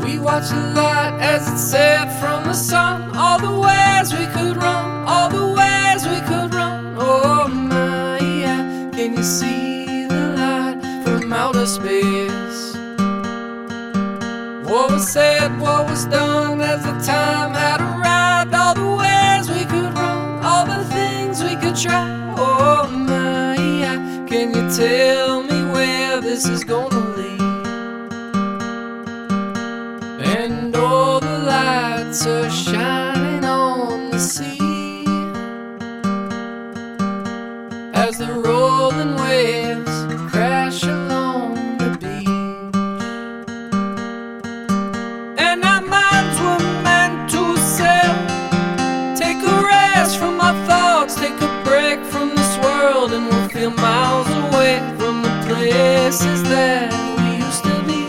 We watched the light as it set from the sun. All the ways we could run, all the ways we could run. Oh my, yeah, can you see the light from outer space? What was said, what was done as the time had arrived. All the ways we could run, all the things we could try. Oh my, yeah, can you tell me where this is gonna lead? And all the lights are shining on the sea as the rolling waves crash along the beach. And our minds were meant to sail, take a rest from our thoughts, take a break from this world, and we'll feel miles away from the places that we used to be.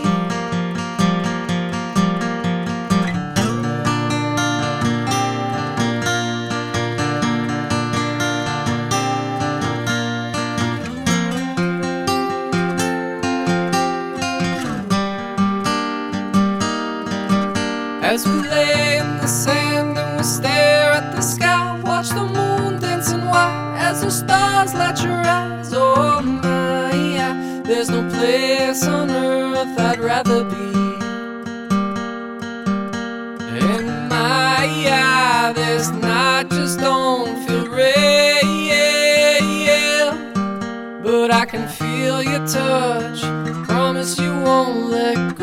As we lay in the sand and we stare at the sky, watch the moon dancing white as the stars light your eyes. Oh my, yeah, there's no place on earth I'd rather be. And my, yeah, this night just don't feel real, but I can feel your touch, promise you won't let go.